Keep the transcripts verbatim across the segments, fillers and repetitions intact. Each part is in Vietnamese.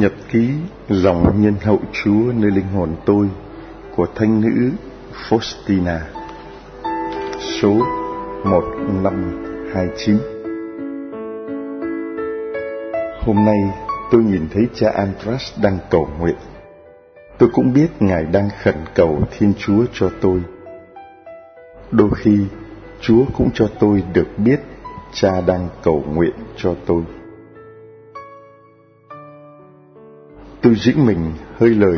Nhật ký lòng nhân hậu Chúa nơi linh hồn tôi của thánh nữ Faustina, số một năm hai chín. Hôm nay tôi nhìn thấy cha Andras đang cầu nguyện. Tôi cũng biết Ngài đang khẩn cầu Thiên Chúa cho tôi. Đôi khi Chúa cũng cho tôi được biết cha đang cầu nguyện cho tôi. Tôi giữ mình hơi lời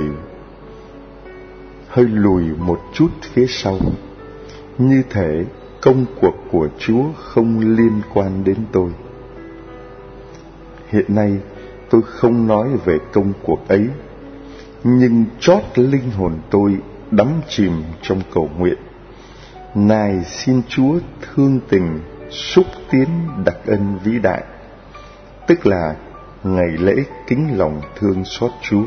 hơi lùi một chút phía sau, như thể công cuộc của Chúa không liên quan đến tôi. Hiện nay tôi không nói về công cuộc ấy, nhưng chót linh hồn tôi đắm chìm trong cầu nguyện. Nài xin Chúa thương tình xúc tiến đặc ân vĩ đại, tức là ngày lễ kính lòng thương xót Chúa.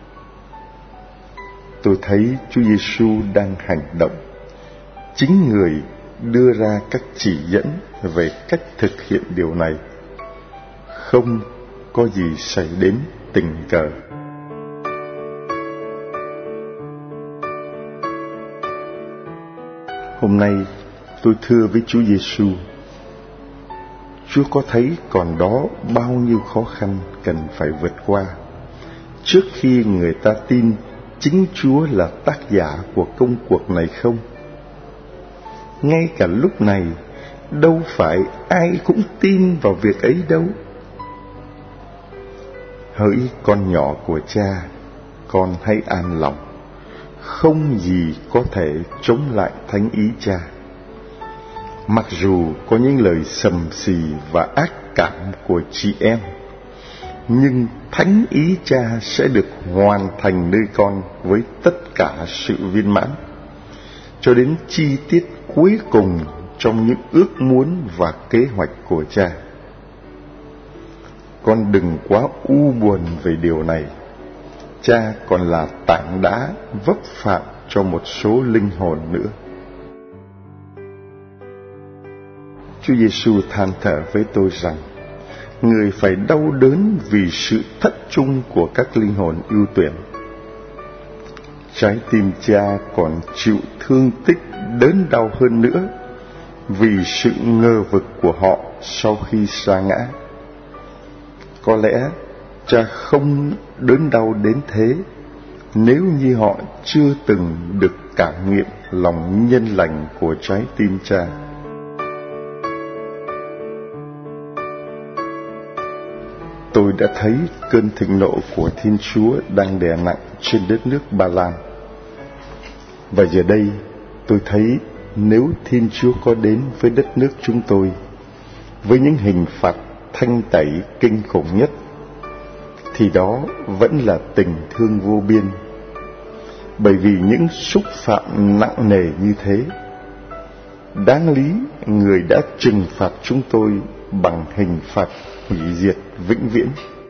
Tôi thấy Chúa Giêsu đang hành động, chính Người đưa ra các chỉ dẫn về cách thực hiện điều này. Không có gì xảy đến tình cờ. Hôm nay tôi thưa với Chúa Giêsu: Chúa có thấy còn đó bao nhiêu khó khăn cần phải vượt qua trước khi người ta tin chính Chúa là tác giả của công cuộc này không? Ngay cả lúc này, đâu phải ai cũng tin vào việc ấy đâu. Hỡi con nhỏ của cha, con hãy an lòng. Không gì có thể chống lại thánh ý cha. Mặc dù có những lời sầm xì và ác cảm của chị em, nhưng thánh ý cha sẽ được hoàn thành nơi con với tất cả sự viên mãn, cho đến chi tiết cuối cùng trong những ước muốn và kế hoạch của cha. Con đừng quá u buồn về điều này. Cha còn là tảng đá vấp phạm cho một số linh hồn nữa. Chúa Giêsu than thở với tôi rằng người phải đau đớn vì sự thất trung của các linh hồn ưu tuyển. Trái tim cha còn chịu thương tích đớn đau hơn nữa vì sự ngờ vực của họ sau khi sa ngã. Có lẽ cha không đớn đau đến thế nếu như họ chưa từng được cảm nghiệm lòng nhân lành của trái tim cha. Tôi đã thấy cơn thịnh nộ của Thiên Chúa đang đè nặng trên đất nước Ba Lan. Và giờ đây tôi thấy nếu Thiên Chúa có đến với đất nước chúng tôi với những hình phạt thanh tẩy kinh khủng nhất, thì đó vẫn là tình thương vô biên. Bởi vì những xúc phạm nặng nề như thế, đáng lý Người đã trừng phạt chúng tôi bằng hình phạt hủy diệt vĩnh viễn.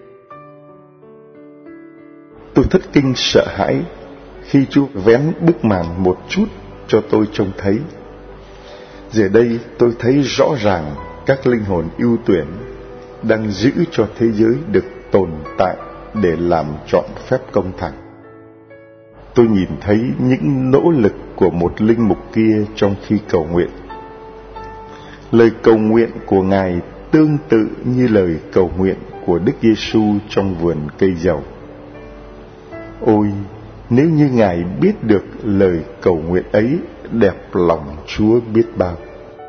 Tôi thất kinh sợ hãi khi Chúa vén bức màn một chút cho tôi trông thấy. Giờ đây tôi thấy rõ ràng các linh hồn ưu tuyển đang giữ cho thế giới được tồn tại để làm trọn phép công thành. Tôi nhìn thấy những nỗ lực của một linh mục kia trong khi cầu nguyện. Lời cầu nguyện của Ngài tương tự như lời cầu nguyện của Đức Giêsu trong vườn cây dầu. Ôi, nếu như Ngài biết được lời cầu nguyện ấy đẹp lòng Chúa biết bao.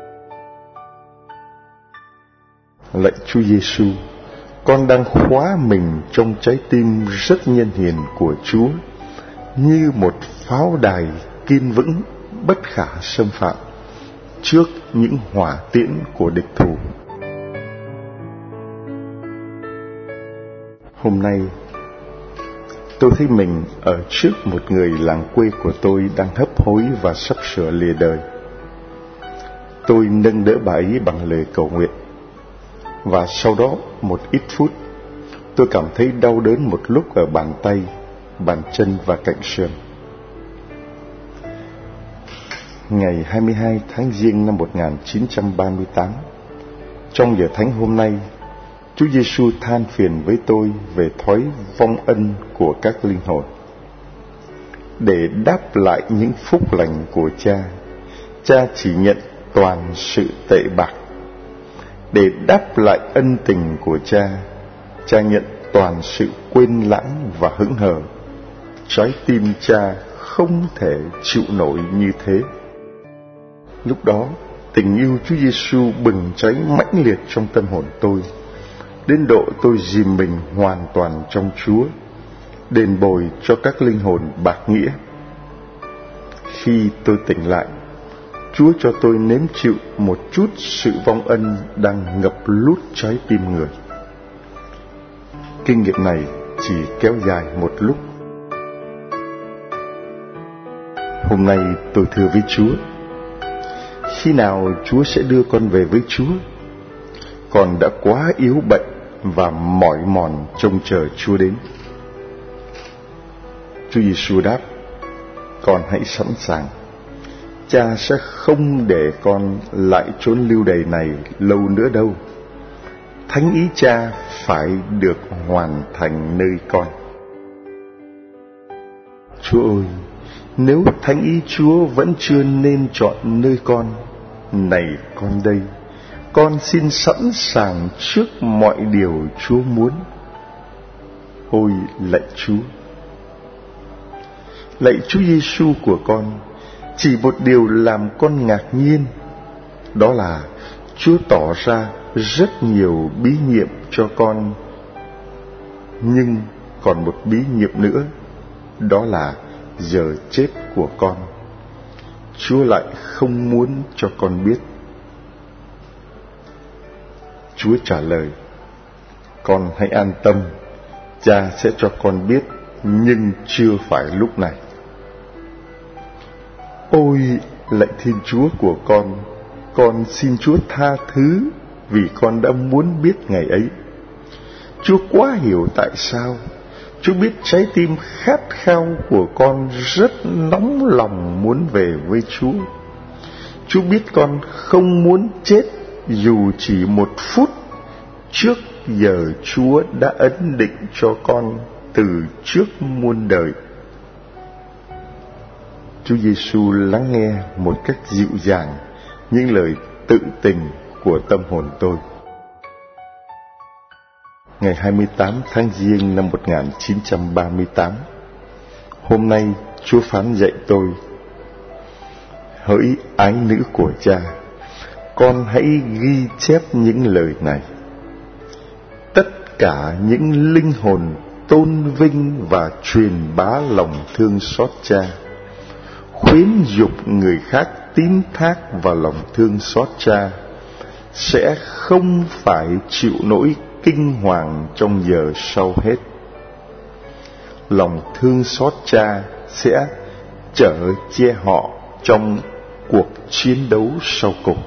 Lạy Chúa Giêsu, con đang khóa mình trong trái tim rất nhân hiền của Chúa, như một pháo đài kiên vững bất khả xâm phạm trước những hỏa tiễn của địch thù. Hôm nay tôi thấy mình ở trước một người làng quê của tôi đang hấp hối và sắp sửa lìa đời. Tôi nâng đỡ bà ấy bằng lời cầu nguyện, và sau đó một ít phút tôi cảm thấy đau đớn một lúc ở bàn tay, bàn chân và cạnh sườn. Ngày hai mươi hai tháng Giêng năm một nghìn chín trăm ba mươi tám, trong giờ thánh hôm nay, Chúa Giêsu than phiền với tôi về thói vong ân của các linh hồn. Để đáp lại những phúc lành của Cha, Cha chỉ nhận toàn sự tệ bạc. Để đáp lại ân tình của Cha, Cha nhận toàn sự quên lãng và hững hờ. Trái tim Cha không thể chịu nổi như thế. Lúc đó, tình yêu Chúa Giêsu bừng cháy mãnh liệt trong tâm hồn tôi, đến độ tôi dìm mình hoàn toàn trong Chúa, đền bồi cho các linh hồn bạc nghĩa. Khi tôi tỉnh lại, Chúa cho tôi nếm chịu một chút sự vong ân đang ngập lút trái tim người. Kinh nghiệm này chỉ kéo dài một lúc. Hôm nay tôi thưa với Chúa, khi nào Chúa sẽ đưa con về với Chúa? Con đã quá yếu bệnh và mỏi mòn trông chờ Chúa đến. Chúa Giêsu đáp, con hãy sẵn sàng. Cha sẽ không để con lại chốn lưu đày này lâu nữa đâu. Thánh ý Cha phải được hoàn thành nơi con. Chúa ơi, nếu thánh ý Chúa vẫn chưa nên chọn nơi con, này con đây, con xin sẵn sàng trước mọi điều Chúa muốn. Ôi lạy Chúa, lạy Chúa Giêsu của con, chỉ một điều làm con ngạc nhiên, đó là Chúa tỏ ra rất nhiều bí nhiệm cho con. Nhưng còn một bí nhiệm nữa, đó là giờ chết của con. Chúa lại không muốn cho con biết. Chúa trả lời, con hãy an tâm, Cha sẽ cho con biết, nhưng chưa phải lúc này. Ôi lạy Thiên Chúa của con, con xin Chúa tha thứ vì con đã muốn biết ngày ấy. Chúa quá hiểu tại sao. Chúa biết trái tim khát khao của con rất nóng lòng muốn về với Chúa. Chúa biết con không muốn chết dù chỉ một phút trước giờ Chúa đã ấn định cho con từ trước muôn đời. Chúa Giêsu lắng nghe một cách dịu dàng những lời tự tình của tâm hồn tôi. Ngày hai mươi tám tháng Giêng năm một nghìn chín trăm ba mươi tám, hôm nay Chúa phán dạy tôi: hỡi ái nữ của Cha, con hãy ghi chép những lời này. Tất cả những linh hồn tôn vinh và truyền bá lòng thương xót Cha, khuyến dục người khác tín thác vào lòng thương xót Cha, sẽ không phải chịu nỗi kinh hoàng trong giờ sau hết. Lòng thương xót Cha sẽ chở che họ trong cuộc chiến đấu sau cùng.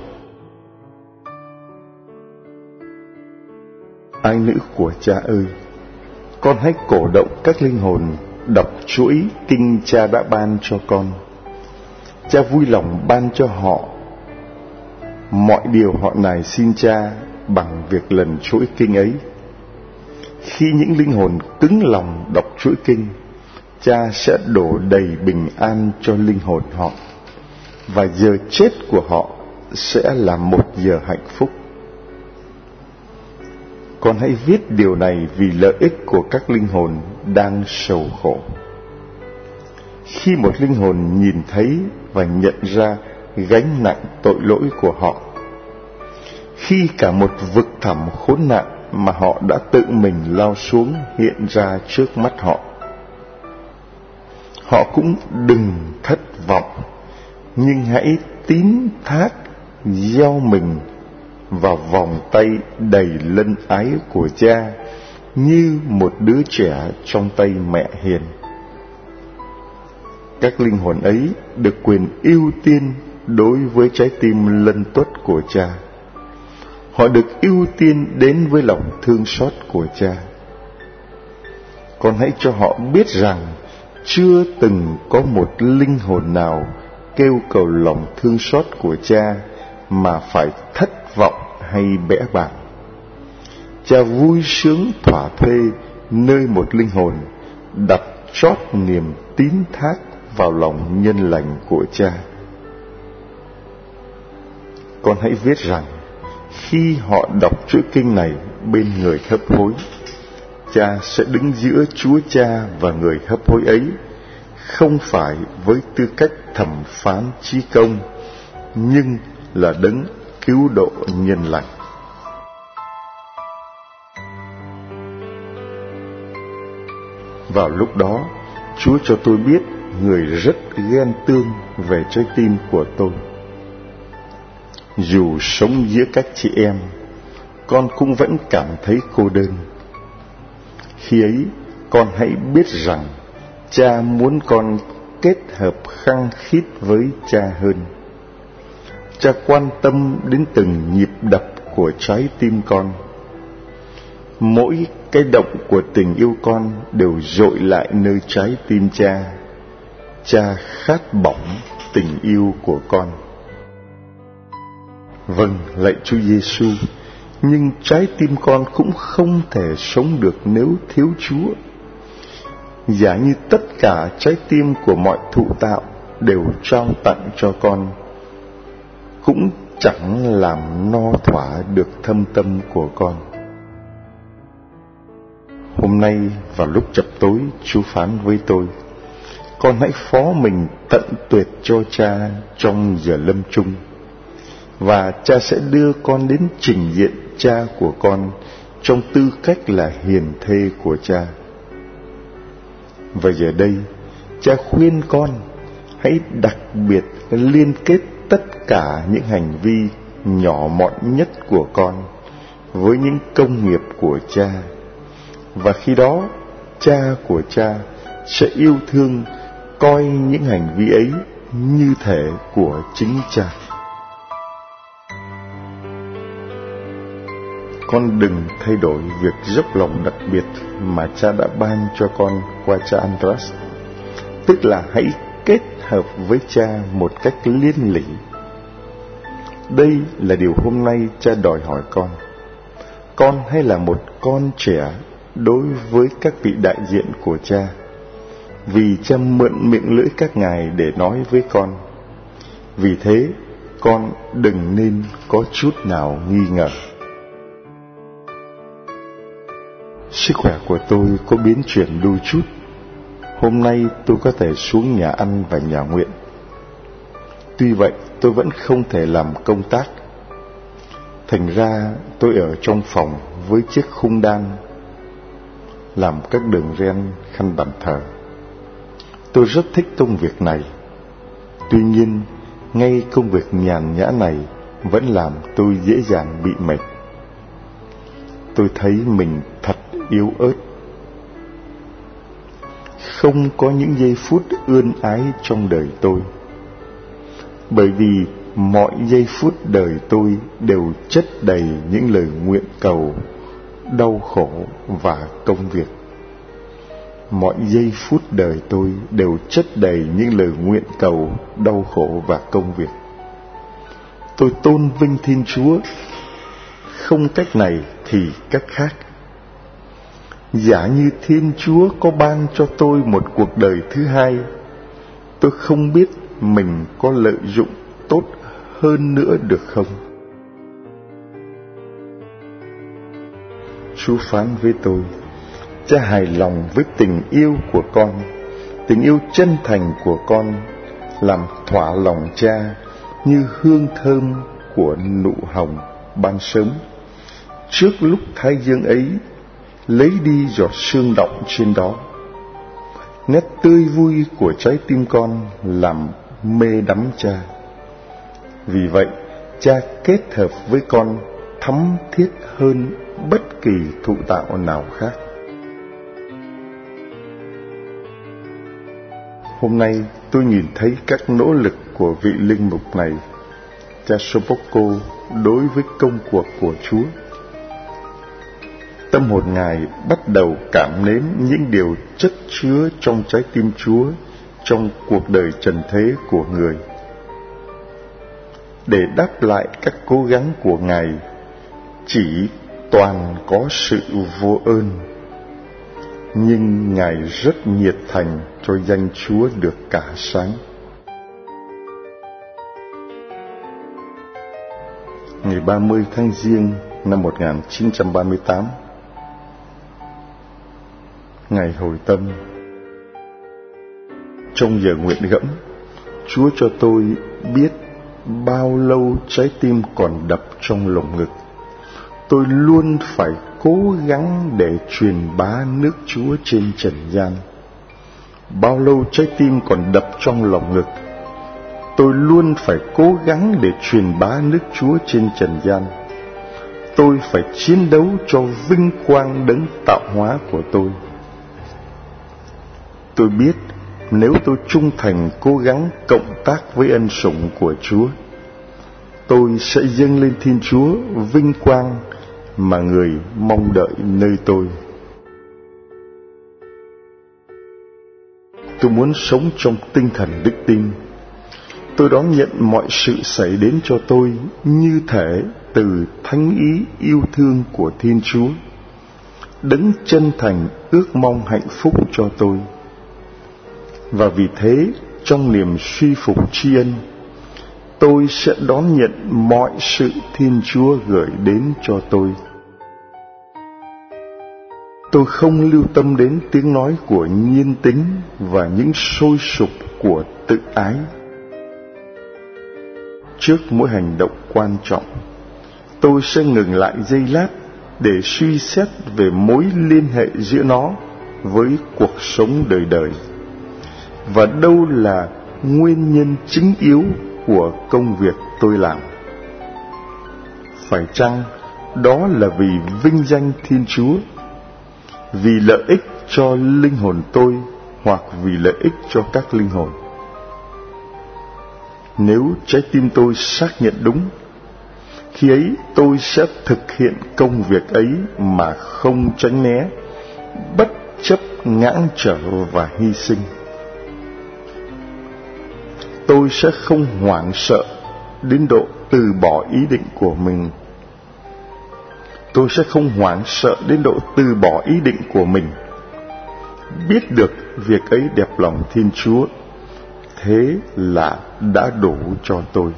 Ái nữ của Cha ơi, con hãy cổ động các linh hồn đọc chuỗi kinh Cha đã ban cho con. Cha vui lòng ban cho họ mọi điều họ nài xin Cha bằng việc lần chuỗi kinh ấy. Khi những linh hồn cứng lòng đọc chuỗi kinh, Cha sẽ đổ đầy bình an cho linh hồn họ, và giờ chết của họ sẽ là một giờ hạnh phúc. Con hãy viết điều này vì lợi ích của các linh hồn đang sầu khổ. Khi một linh hồn nhìn thấy và nhận ra gánh nặng tội lỗi của họ, khi cả một vực thẳm khốn nạn mà họ đã tự mình lao xuống hiện ra trước mắt họ, họ cũng đừng thất vọng, nhưng hãy tín thác gieo mình vào vòng tay đầy lân ái của Cha như một đứa trẻ trong tay mẹ hiền. Các linh hồn ấy được quyền ưu tiên đối với trái tim lân tuất của Cha. Họ được ưu tiên đến với lòng thương xót của Cha. Con hãy cho họ biết rằng chưa từng có một linh hồn nào kêu cầu lòng thương xót của Cha mà phải thất vọng hay bẽ bàng. Cha vui sướng thỏa thuê nơi một linh hồn đặt trót niềm tín thác vào lòng nhân lành của Cha. Con hãy viết rằng khi họ đọc chuỗi kinh này bên người hấp hối, Cha sẽ đứng giữa Chúa Cha và người hấp hối ấy, không phải với tư cách thẩm phán chí công, nhưng là đấng cứu độ nhân lành. Vào lúc đó, Chúa cho tôi biết người rất ghen tương về trái tim của tôi. Dù sống giữa các chị em, con cũng vẫn cảm thấy cô đơn. Khi ấy, con hãy biết rằng Cha muốn con kết hợp khăng khít với Cha hơn. Cha quan tâm đến từng nhịp đập của trái tim con. Mỗi cái động của tình yêu con đều dội lại nơi trái tim Cha. Cha khát bỏng tình yêu của con. Vâng, lạy Chúa Giêsu, nhưng trái tim con cũng không thể sống được nếu thiếu Chúa. Giả như tất cả trái tim của mọi thụ tạo đều trao tặng cho con, cũng chẳng làm no thỏa được thâm tâm của con. Hôm nay vào lúc chập tối, Chúa phán với tôi: con hãy phó mình tận tuyệt cho Cha trong giờ lâm chung, và Cha sẽ đưa con đến trình diện Cha của con trong tư cách là hiền thê của Cha. Và giờ đây, Cha khuyên con hãy đặc biệt liên kết tất cả những hành vi nhỏ mọn nhất của con với những công nghiệp của Cha, và khi đó Cha của Cha sẽ yêu thương coi những hành vi ấy như thể của chính Cha. Con đừng thay đổi việc dốc lòng đặc biệt mà Cha đã ban cho con qua cha Andras, tức là hãy kết hợp với Cha một cách liên lỉ. Đây là điều hôm nay Cha đòi hỏi con. Con hãy là một con trẻ đối với các vị đại diện của Cha, vì Cha mượn miệng lưỡi các ngài để nói với con. Vì thế, con đừng nên có chút nào nghi ngờ. Sức khỏe của tôi có biến chuyển đôi chút. Hôm nay tôi có thể xuống nhà ăn và nhà nguyện. Tuy vậy, tôi vẫn không thể làm công tác. Thành ra tôi ở trong phòng với chiếc khung đan, làm các đường ren khăn bàn thờ. Tôi rất thích công việc này. Tuy nhiên, ngay công việc nhàn nhã này vẫn làm tôi dễ dàng bị mệt. Tôi thấy mình thật yếu ớt. Không có những giây phút ươn ái trong đời tôi, bởi vì mọi giây phút đời tôi đều chất đầy những lời nguyện cầu, đau khổ và công việc. Mọi giây phút đời tôi đều chất đầy những lời nguyện cầu, đau khổ và công việc. Tôi tôn vinh Thiên Chúa, không cách này thì cách khác. Giả như Thiên Chúa có ban cho tôi một cuộc đời thứ hai, tôi không biết mình có lợi dụng tốt hơn nữa được không. Chúa phán với tôi: Cha hài lòng với tình yêu của con, tình yêu chân thành của con, làm thỏa lòng Cha như hương thơm của nụ hồng ban sớm, trước lúc thái dương ấy lấy đi giọt sương đọng trên đó. Nét tươi vui của trái tim con làm mê đắm Cha. Vì vậy, Cha kết hợp với con thắm thiết hơn bất kỳ thụ tạo nào khác. Hôm nay tôi nhìn thấy các nỗ lực của vị linh mục này, cha Soboko, đối với công cuộc của Chúa. Tâm hồn Ngài bắt đầu cảm nếm những điều chất chứa trong trái tim Chúa trong cuộc đời trần thế của người. Để đáp lại các cố gắng của Ngài, chỉ toàn có sự vô ơn, nhưng Ngài rất nhiệt thành cho danh Chúa được cả sáng. Ngày ba mươi tháng Giêng năm một nghìn chín trăm ba mươi tám, ngày hồi tâm. Trong giờ nguyện gẫm, Chúa cho tôi biết bao lâu trái tim còn đập trong lồng ngực. Tôi luôn phải cố gắng để truyền bá nước Chúa trên trần gian. Bao lâu trái tim còn đập trong lồng ngực, tôi luôn phải cố gắng để truyền bá nước Chúa trên trần gian. Tôi phải chiến đấu cho vinh quang đấng tạo hóa của tôi. Tôi biết nếu tôi trung thành cố gắng cộng tác với ân sủng của Chúa, tôi sẽ dâng lên Thiên Chúa vinh quang mà Người mong đợi nơi tôi. Tôi muốn sống trong tinh thần đức tin. Tôi đón nhận mọi sự xảy đến cho tôi như thể từ thánh ý yêu thương của Thiên Chúa, đấng chân thành ước mong hạnh phúc cho tôi. Và vì thế, trong niềm suy phục tri ân, tôi sẽ đón nhận mọi sự Thiên Chúa gửi đến cho tôi. Tôi không lưu tâm đến tiếng nói của nhiên tính và những sôi sục của tự ái. Trước mỗi hành động quan trọng, tôi sẽ ngừng lại giây lát để suy xét về mối liên hệ giữa nó với cuộc sống đời đời, và đâu là nguyên nhân chính yếu của công việc tôi làm. Phải chăng đó là vì vinh danh Thiên Chúa, vì lợi ích cho linh hồn tôi, hoặc vì lợi ích cho các linh hồn? Nếu trái tim tôi xác nhận đúng, khi ấy tôi sẽ thực hiện công việc ấy mà không tránh né, bất chấp ngãn trở và hy sinh. Tôi sẽ không hoảng sợ đến độ từ bỏ ý định của mình. Tôi sẽ không hoảng sợ đến độ từ bỏ ý định của mình. Biết được việc ấy đẹp lòng Thiên Chúa, thế là đã đủ cho tôi.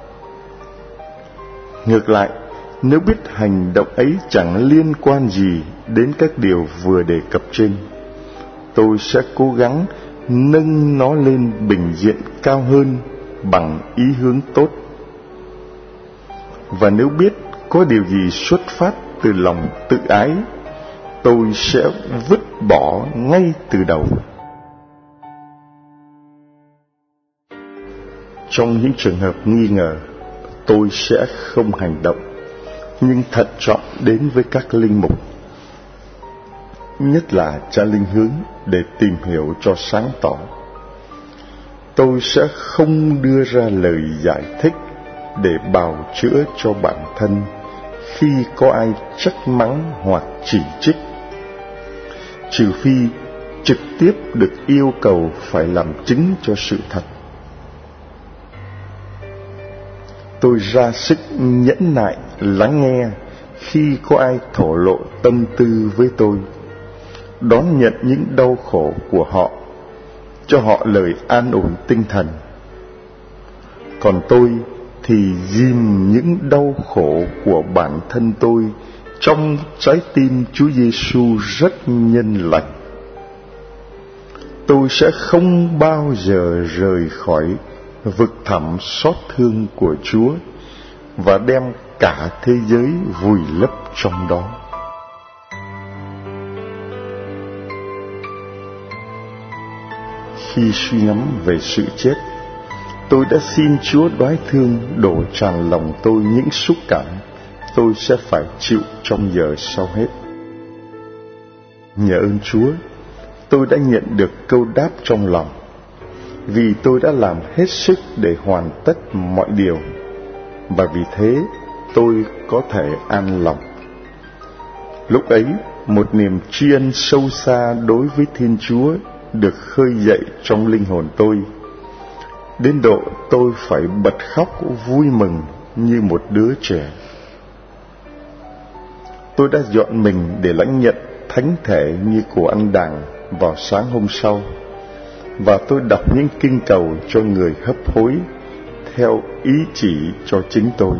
Ngược lại, nếu biết hành động ấy chẳng liên quan gì đến các điều vừa đề cập trên, tôi sẽ cố gắng nâng nó lên bình diện cao hơn bằng ý hướng tốt. Và nếu biết có điều gì xuất phát từ lòng tự ái, tôi sẽ vứt bỏ ngay từ đầu. Trong những trường hợp nghi ngờ, tôi sẽ không hành động, nhưng thận trọng đến với các linh mục, nhất là cha linh hướng, để tìm hiểu cho sáng tỏ. Tôi sẽ không đưa ra lời giải thích để bào chữa cho bản thân khi có ai trách mắng hoặc chỉ trích, trừ phi trực tiếp được yêu cầu phải làm chứng cho sự thật. Tôi ra sức nhẫn nại lắng nghe khi có ai thổ lộ tâm tư với tôi, đón nhận những đau khổ của họ, cho họ lời an ủi tinh thần. Còn tôi thì dìm những đau khổ của bản thân tôi trong trái tim Chúa Giêsu rất nhân lành. Tôi sẽ không bao giờ rời khỏi vực thẳm xót thương của Chúa và đem cả thế giới vùi lấp trong đó. Khi suy ngẫm về sự chết, tôi đã xin Chúa đoái thương đổ tràn lòng tôi những xúc cảm tôi sẽ phải chịu trong giờ sau hết. Nhờ ơn Chúa, tôi đã nhận được câu đáp trong lòng, vì tôi đã làm hết sức để hoàn tất mọi điều, và vì thế tôi có thể an lòng. Lúc ấy, một niềm tri ân sâu xa đối với Thiên Chúa được khơi dậy trong linh hồn tôi, đến độ tôi phải bật khóc vui mừng như một đứa trẻ. tôi đã dọn mình để lãnh nhận thánh thể như của anh đàng vào sáng hôm sau, và tôi đọc những kinh cầu cho người hấp hối theo ý chỉ cho chính tôi.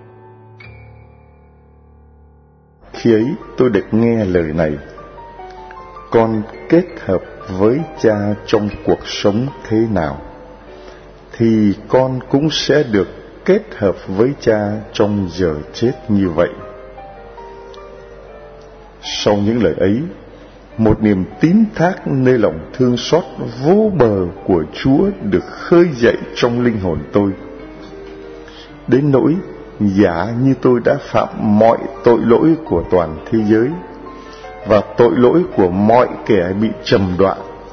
Khi ấy tôi được nghe lời này: con kết hợp với cha trong cuộc sống thế nào, thì con cũng sẽ được kết hợp với cha trong giờ chết như vậy. Sau những lời ấy, một niềm tín thác nơi lòng thương xót vô bờ của Chúa được khơi dậy trong linh hồn tôi, đến nỗi giả như tôi đã phạm mọi tội lỗi của toàn thế giới và tội lỗi của mọi kẻ bị trầm đọa.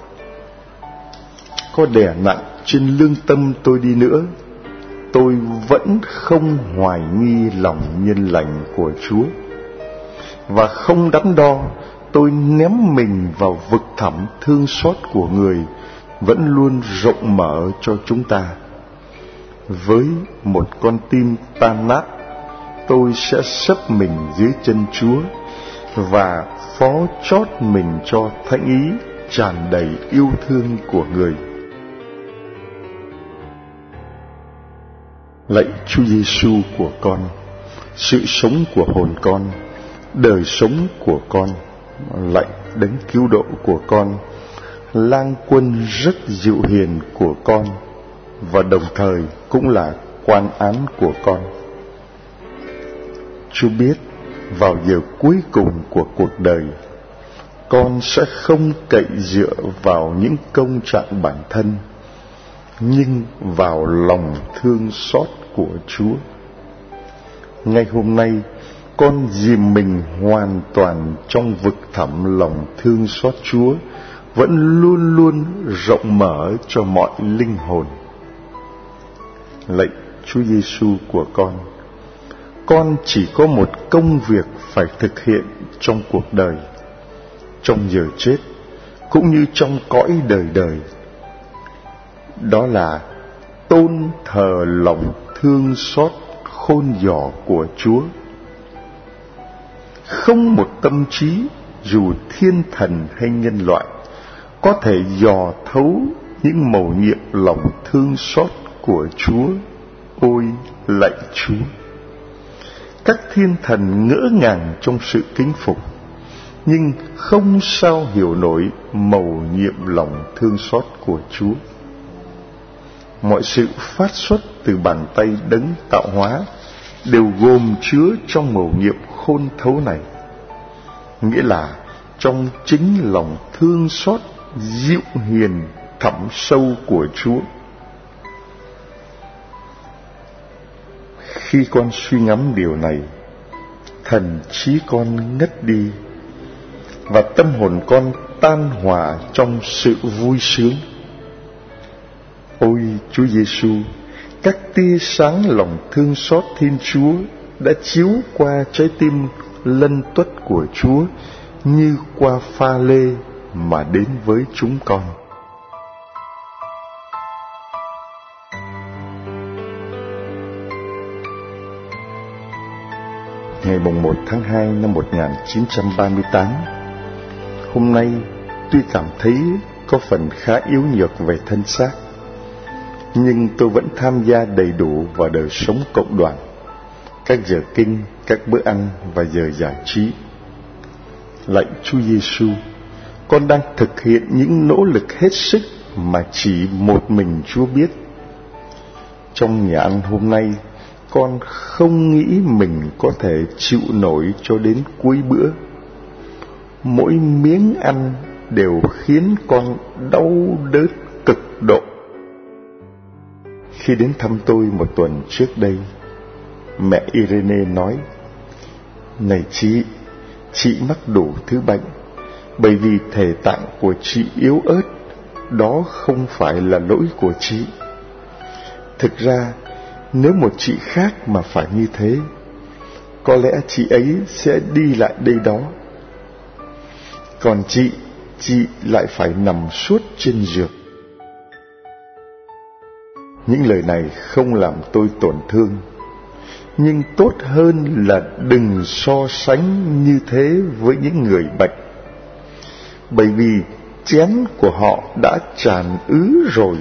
Có đè nặng trên lương tâm tôi đi nữa, tôi vẫn không hoài nghi lòng nhân lành của Chúa, và không đắn đo, tôi ném mình vào vực thẳm thương xót của người vẫn luôn rộng mở cho chúng ta. Với một con tim tan nát, tôi sẽ sấp mình dưới chân Chúa và phó chót mình cho thánh ý tràn đầy yêu thương của người. Lạy Chúa Giêsu của con, sự sống của hồn con, đời sống của con, lạy Đấng cứu độ của con, lang quân rất dịu hiền của con, và đồng thời cũng là quan án của con. Chúa biết vào giờ cuối cùng của cuộc đời, con sẽ không cậy dựa vào những công trạng bản thân, nhưng vào lòng thương xót của Chúa. Ngay hôm nay, con dìm mình hoàn toàn trong vực thẳm lòng thương xót Chúa, vẫn luôn luôn rộng mở cho mọi linh hồn. Lạy Chúa Giêsu của con, con chỉ có một công việc phải thực hiện trong cuộc đời, trong giờ chết, cũng như trong cõi đời đời. Đó là tôn thờ lòng thương xót khôn giỏ của Chúa. Không một tâm trí, dù thiên thần hay nhân loại, có thể dò thấu những mầu nhiệm lòng thương xót của Chúa. Ôi lạy Chúa! Các thiên thần ngỡ ngàng trong sự kính phục, nhưng không sao hiểu nổi mầu nhiệm lòng thương xót của Chúa. Mọi sự phát xuất từ bàn tay Đấng tạo hóa đều gồm chứa trong mầu nhiệm khôn thấu này, nghĩa là trong chính lòng thương xót dịu hiền thẳm sâu của Chúa. Khi con suy ngẫm điều này, thần trí con ngất đi, và tâm hồn con tan hòa trong sự vui sướng. Ôi Chúa Giêsu, các tia sáng lòng thương xót Thiên Chúa đã chiếu qua trái tim lân tuất của Chúa như qua pha lê mà đến với chúng con. Ngày mùng một tháng hai năm một nghìn chín trăm ba mươi tám, hôm nay tuy cảm thấy có phần khá yếu nhược về thân xác, nhưng tôi vẫn tham gia đầy đủ vào đời sống cộng đoàn, các giờ kinh, các bữa ăn và giờ giải trí. Lạy Chúa Giêsu, con đang thực hiện những nỗ lực hết sức mà chỉ một mình Chúa biết. Trong nhà ăn hôm nay, con không nghĩ mình có thể chịu nổi cho đến cuối bữa. Mỗi miếng ăn đều khiến con đau đớn cực độ. Khi đến thăm tôi một tuần trước đây, mẹ Irene nói: "Này chị, chị mắc đủ thứ bệnh, bởi vì thể tạng của chị yếu ớt, đó không phải là lỗi của chị. Thực ra, nếu một chị khác mà phải như thế, có lẽ chị ấy sẽ đi lại đây đó. Còn chị, chị lại phải nằm suốt trên giường." Những lời này không làm tôi tổn thương, nhưng tốt hơn là đừng so sánh như thế với những người bệnh, bởi vì chén của họ đã tràn ứ rồi.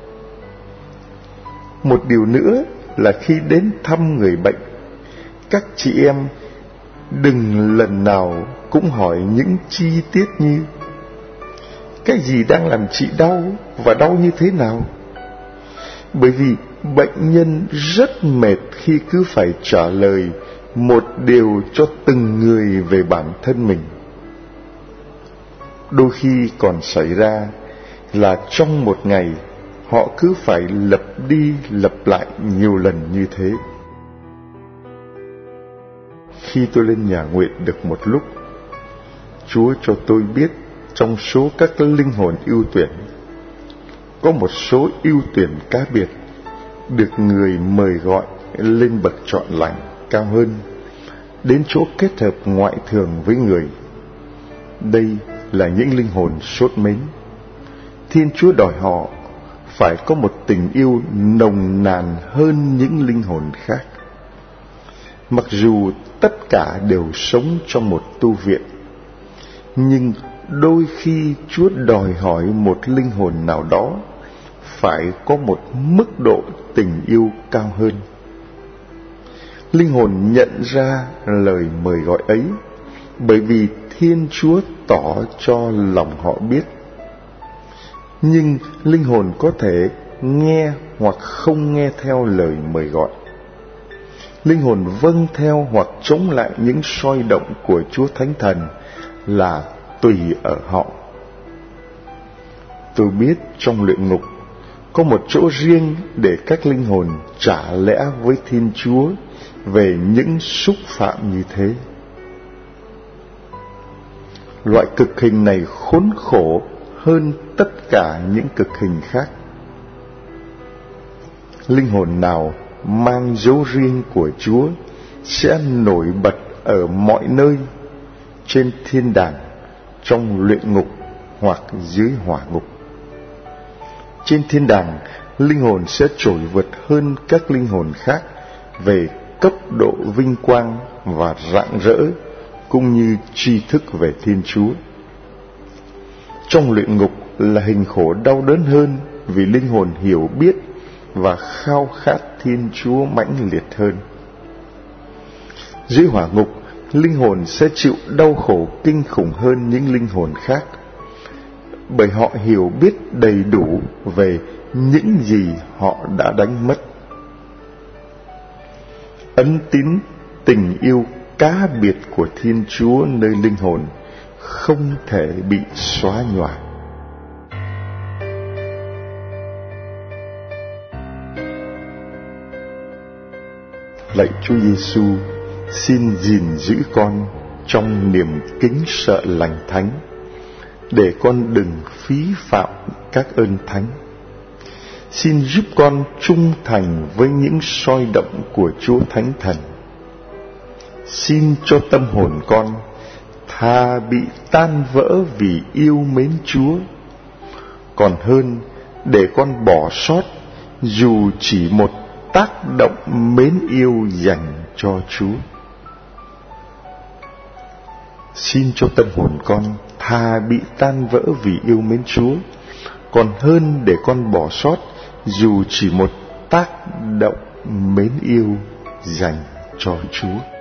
Một điều nữa là khi đến thăm người bệnh, các chị em đừng lần nào cũng hỏi những chi tiết như: cái gì đang làm chị đau và đau như thế nào? Bởi vì bệnh nhân rất mệt khi cứ phải trả lời một điều cho từng người về bản thân mình. Đôi khi còn xảy ra là trong một ngày họ cứ phải lặp đi lặp lại nhiều lần như thế. Khi tôi lên nhà nguyện được một lúc, Chúa cho tôi biết trong số các linh hồn ưu tuyển, có một số ưu tuyển cá biệt được người mời gọi lên bậc chọn lành cao hơn, đến chỗ kết hợp ngoại thường với người. Đây là những linh hồn sốt mến. Thiên Chúa đòi họ phải có một tình yêu nồng nàn hơn những linh hồn khác. Mặc dù tất cả đều sống trong một tu viện, nhưng đôi khi Chúa đòi hỏi một linh hồn nào đó phải có một mức độ tình yêu cao hơn. Linh hồn nhận ra lời mời gọi ấy, bởi vì Thiên Chúa tỏ cho lòng họ biết. Nhưng linh hồn có thể nghe hoặc không nghe theo lời mời gọi. Linh hồn vâng theo hoặc chống lại những soi động của Chúa Thánh Thần là tùy ở họ. Tôi biết trong luyện ngục có một chỗ riêng để các linh hồn trả lẽ với Thiên Chúa về những xúc phạm như thế. Loại cực hình này khốn khổ hơn tất cả những cực hình khác. Linh hồn nào mang dấu riêng của Chúa sẽ nổi bật ở mọi nơi, trên thiên đàng, trong luyện ngục hoặc dưới hỏa ngục. Trên thiên đàng, linh hồn sẽ trội vượt hơn các linh hồn khác về cấp độ vinh quang và rạng rỡ, cũng như tri thức về Thiên Chúa. Trong luyện ngục là hình khổ đau đớn hơn, vì linh hồn hiểu biết và khao khát Thiên Chúa mãnh liệt hơn. Dưới hỏa ngục, linh hồn sẽ chịu đau khổ kinh khủng hơn những linh hồn khác, bởi họ hiểu biết đầy đủ về những gì họ đã đánh mất. Ấn tín tình yêu cá biệt của Thiên Chúa nơi linh hồn không thể bị xóa nhòa. Lạy Chúa Giêsu, xin gìn giữ con trong niềm kính sợ lành thánh, để con đừng phí phạm các ơn thánh. Xin giúp con trung thành với những soi động của Chúa Thánh Thần. Xin cho tâm hồn con thà bị tan vỡ vì yêu mến Chúa, còn hơn để con bỏ sót dù chỉ một tác động mến yêu dành cho Chúa. Xin cho tâm hồn con thà bị tan vỡ vì yêu mến Chúa, còn hơn để con bỏ sót dù chỉ một tác động mến yêu dành cho Chúa.